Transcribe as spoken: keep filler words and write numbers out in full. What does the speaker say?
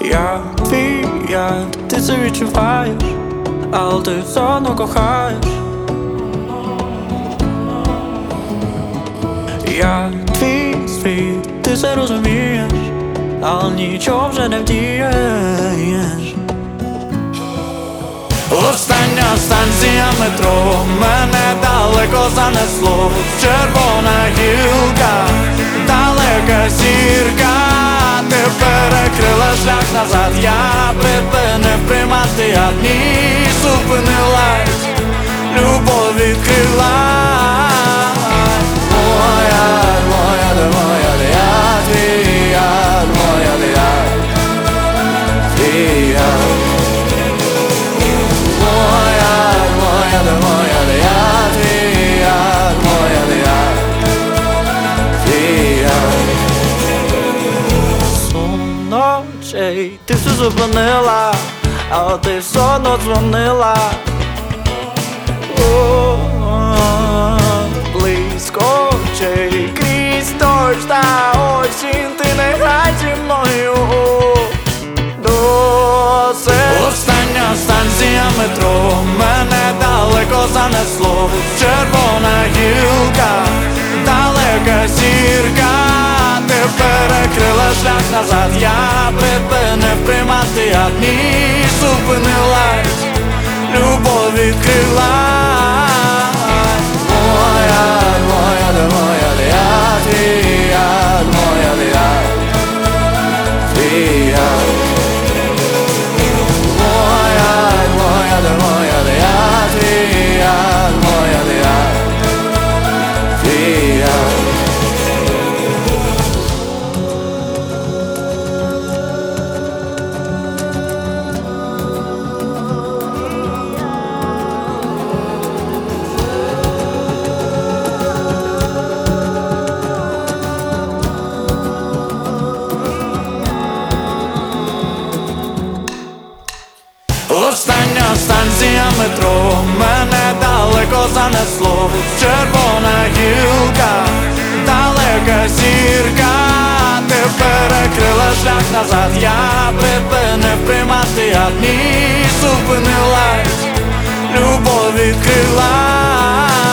Я твій яд, ти це відчуваєш, але ти все одно кохаєш. Я твій світ, ти це розумієш, але нічого вже не вдієш. Остання станція метро, мене далеко занесло. Червона гілка, далека зірка, ти перекрила шлях назад. Я припинив приймати яд, ні, зупинилась, любов відкрила. Моя, моя, де моя, де я твій яд, моя, де я твій яд. Ночей ти все зупинила, але ти все одно дзвонила. Близько очей, крізь дощ та осінь, ти не грай зі мною. Досить. Остання станція метро, мене далеко занесло. Червона гілка, далека зірка, ти перекрила шлях назад. Я припинив приймати яд, ні, зупинилась, любов відкрила. Моя, моя, де моя, де я твій яд, моя, де я твій яд. Моя, моя, де моя, де я твій яд, моя, де я твій яд. Остання станція метро, мене далеко занесло. Червона гілка, далека зірка, ти перекрила шлях назад. Я припинив приймати яд, ні, зупинилась, любов відкрила.